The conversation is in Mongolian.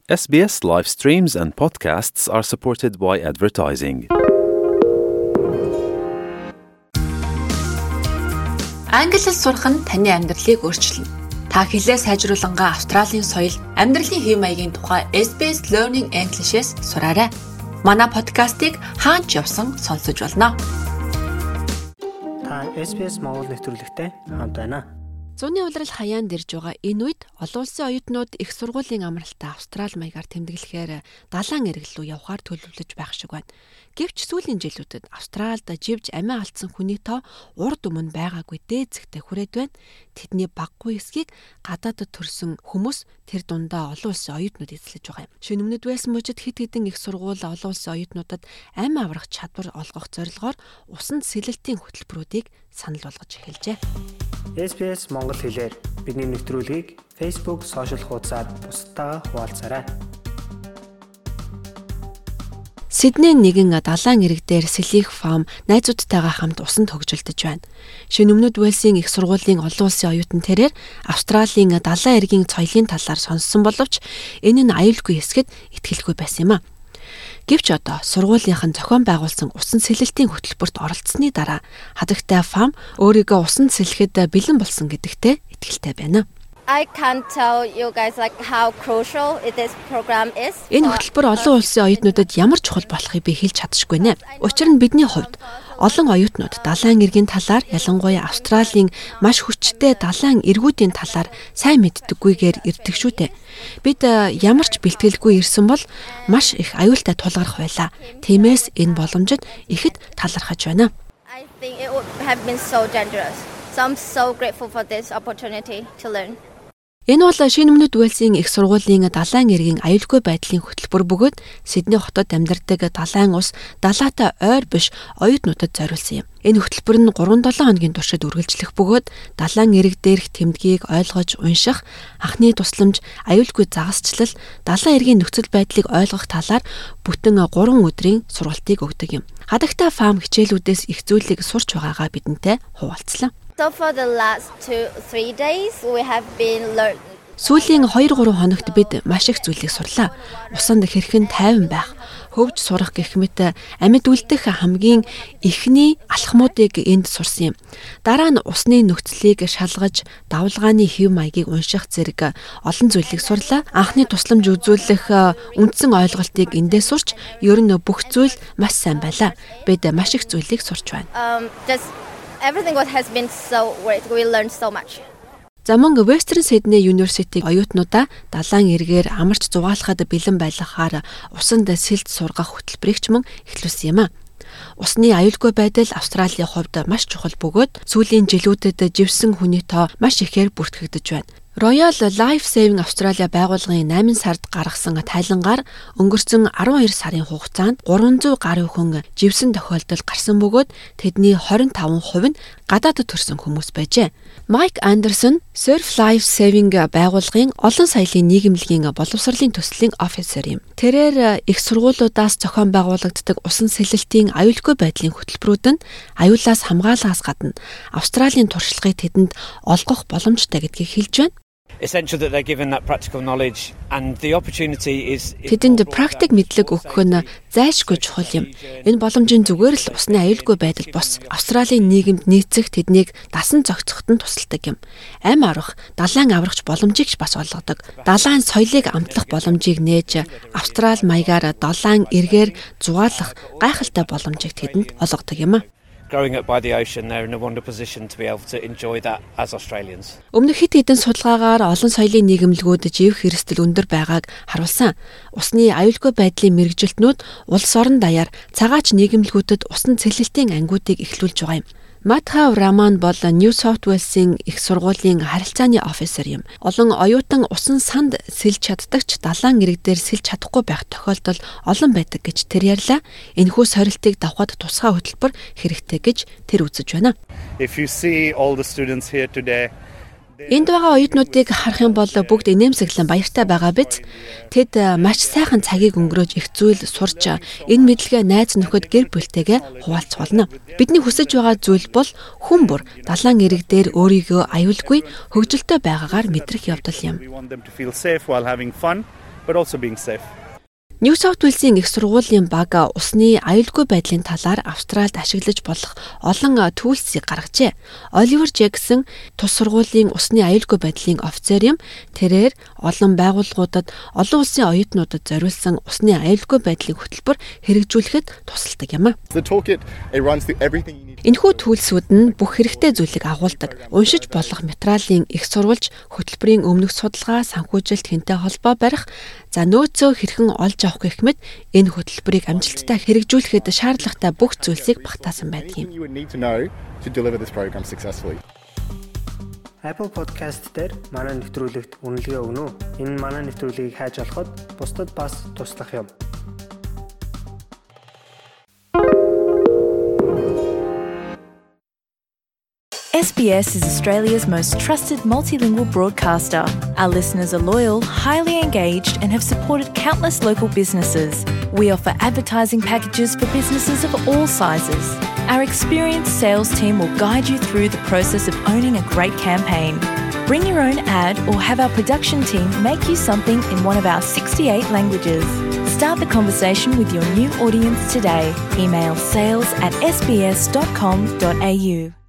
SBS live streams and podcasts are supported by advertising. Англи хэл сурах нь таны амьдралыг өөрчилнө. Та хэлээ сайжруулангаа Австралийн соёл, амьдралын хэв маягийн тухай SBS Learning English-с сураарай. Манай подкастыг хаач явсан сонсож болно. Та SBS Монгол нэвтрүүлэгтэй хамт байна. Зуны улирал хаяанд ирж байгаа энэ үед олон улсын оюутнууд их сургуулийн амралтаа Австрали маягаар тэмдэглэхээр далайн эргэл рүү явхаар төлөвлөж байх шиг байна. Гэвч сүүлийн жилүүдэд Австралид живж амиа алдсан хүний тоо урд өмнө байгаагүй дээд зэгтээ хүрээд байна. Тэдний баггүй эсхийг гадаадд төрсэн хүмүүс тэр дундаа олон улсын оюутнууд эзлэж байгаа юм. Шинэ өмнөд байсан мужид хэд хэдэн их сургууль олон улсын оюутнуудад амь аврах чадвар олгох зорилгоор усанд сэлэлтийн хөтөлбөрүүдийг санал болгож эхэлжээ. SBS Монгол хэлээр бидний нэвтрүүлгийг Facebook сошиал хуудасаар бусдаа хуваалцаарай. Сиднейн нэгэн далайн эрэг дээр Сэлих фарм найзуудтайгаа хамт усанд хөгжилдөж байна. Шинэ өмнөд Уэльсийн их сургуулийн олон улсын оюутан тэрээр Австралийн далайн эргийн соёлын талаар сонссон боловч энэ нь аюулгүй хэсгэд итгэлгүй байсан юм а. Гэвч одоо сургуулийнхан зохион байгуулсан усан сэлэлтийн хөтөлбөрт оролцсны дараа хадагтай фарм өөрийгөө усанд сэлэхэд бэлэн болсон гэдэгтээ итгэлтэй байна. I can't tell you guys how crucial this program is. Энэ хөтөлбөр олон улсын оюутнуудад ямар чухал болохыг би хэлж чадчихгүй нэ. Учир нь бидний хувьд олон оюутнууд далайн эргийн талаар, ялангуяа Австралийн маш хүчтэй далайн эргүүдийн талаар сайн мэддэггүйгээр ирдэг шүү дээ. Бид ямар ч бэлтгэлгүй ирсэн бол маш их аюултай тулгарх байлаа. Тиймээс энэ боломжид ихэд талархаж байна. I think it would have been so dangerous. So I'm so grateful for this opportunity to learn. Энэ бол шинэ өмнөд Уэльсийн их сургуулийн далайн эргийн аюулгүй байдлын хөтөлбөр бөгөөд Сидней хотод амьдардаг далайн ус далаатай ойр биш оюутнуудад зориулсан юм. Энэ хөтөлбөр нь 3-7 хоногийн туршид үргэлжлэх бөгөөд далайн эрэг дээрх тэмдгийг ойлгож унших, анхны тусламж, аюулгүй загасчлал, далайн эргийн нөхцөл байдлыг ойлгох талаар бүтэн 3 өдрийн сургалтыг өгдөг юм. Хадагтай фарм хичээлүүдээс их зүйлийг сурч байгаагаа бидэнтэй хуваалцлаа. So for the last 2-3 days we have been learning. Сүүлийн 2-3 хоногт бид маш их зүйлийг сурлаа. Усанд хэрхэн тайван байх, хөвж сурах гэх мэт амьд үлдэх хамгийн эхний алхмуудыг энд сурсан юм. Дараа нь усны нөхцөлийг шалгаж, давлгааны хэв маягийг унших зэрэг олон зүйлийг сурлаа. Анхны тусламж үзүүлэх үндсэн ойлголтыг эндээ сурч, ер нь бүх зүйл маш сайн байлаа. Бид маш их зүйлийг сурч байна. Everything has been so great. We learned so much. За мөн Western Sydney University оюутнуудаа далайн эргээр амарч зугаалахад бэлэн байлгахаар усанд сэлд сургах хөтөлбөрийг ч мөн эхлүүлсэн юм а. Усны аюулгүй байдал Австралийн хувьд маш чухал бөгөөд сүүлийн жилүүдэд живсэн хүний тоо маш ихээр бүртгэгдэж байна. Royal Life Saving Australia байгууллагын 8 сард гаргасан тайлангаар өнгөрсөн 12 сарын хугацаанд 300 гаруй хүн живсэн тохиолдол гарсан бөгөөд тэдний 25% нь гадаадд төрсэн хүмүүс байжээ. Майк Андерсон Surf Life Saving байгууллагын олон соёлын нийгэмлэгийн боловсролын төслийн офицер юм. Тэрээр их сургуулиудаас зохион байгуулагддаг усан сэлэлтийн аюулгүй байдлын хөтөлбөрүүд нь аюулаас хамгаалахаас гадна Австралийн туршлагыг тэдэнд олгох боломжтой гэдгийг хэлж байна. Essential that they're given that practical knowledge and the opportunity is тэдэнд практик мэдлэг өгөх нь зайлшгүй чухал юм. Энэ боломжийн зүгээр л усны аюулгүй байдал бос Австралийн нийгэмд нийцэх тэднийг дасан зохицоход нь тусалдаг юм. Амь аврах, далайн аврагч боломжийг ч бас олгодог. Далайн соёлыг амтлах боломжийг нээж Австрали маягаар далайн эргээр зугаалах гайхалтай боломжийг тэдэнд олгодог юм а. Growing up by the ocean, they're in a wonderful position to be able to enjoy that as Australians. Өмнөх хэд хэдэн судалгаагаар олон соёлын нийгэмлэгүүд живх хэрэгсэл өндөр байгааг харуулсан. Усны аюулгүй байдлын мэргэжилтнүүд улс орон даяар цагаач нийгэмлэгүүдэд усан цэлэлтийн ангиудыг эхлүүлж байгаа юм. Матхав Раман бол New South Wales-ийн их сургуулийн харилцааны офицер юм. Олон оюутан усан санд сэлж чаддагч далайн эрэг дээр сэлж чадахгүй байх тохиолдол олон байдаг гэж тэр ярьлаа. Энэхүү сорилтыг давхад тусгай хөтөлбөр хэрэгтэй гэж тэр үзэж байна. If you see all the students here today, энд байгаа оюутнуудыг харах юм бол бүгд инээмсэглэн баяртай байгаа биз. Тэд маш сайхан цагийг өнгөрөөж их зүйл сурч энэ мэдлэгээ найз нөхөд гэр бүлтэйгээ хуваалцах болно. Бидний хүсэж байгаа зүйл бол хүн бүр далайн эрэг дээр өөрийгөө аюулгүй хөгжилтэй байгаагаар мэдрэх явдал юм. but also being safe. New South Wales-ийн их сургуулийн баг усны аюулгүй байдлын талаар Австральд ашиглаж болох олон түүлсийг гаргажээ. Оливер Жексон тус сургуулийн усны аюулгүй байдлын офицер юм. Тэрээр олон байгууллагуудад олон улсын оюутнуудад зориулсан усны аюулгүй байдлын хөтөлбөр хэрэгжүүлэхэд тусалдаг юм. Энэхүү түүлсүүд нь бүх хэрэгтэй зүйлийг агуулдаг. Уншиж болох материалын их сурвалж, хөтөлбөрийн өмнөх судалгаа, санхүүжилт, хянтай холбоо барих, за нөөцөө хэрхэн олж авах гэх мэт энэ хөтөлбөрийг амжилттай хэрэгжүүлэхэд шаардлагатай бүх зүйлсийг багтаасан байдаг юм. Apple Podcast дээр манай нэвтрүүлэгт үнэлгээ өгнө үү? Энэ манай нэвтрүүлгийг хайж олоход бусдад бас туслах юм. SBS is Australia's most trusted multilingual broadcaster. Our listeners are loyal, highly engaged, and have supported countless local businesses. We offer advertising packages for businesses of all sizes. Our experienced sales team will guide you through the process of owning a great campaign. Bring your own ad or have our production team make you something in one of our 68 languages. Start the conversation with your new audience today. Email sales@sbs.com.au.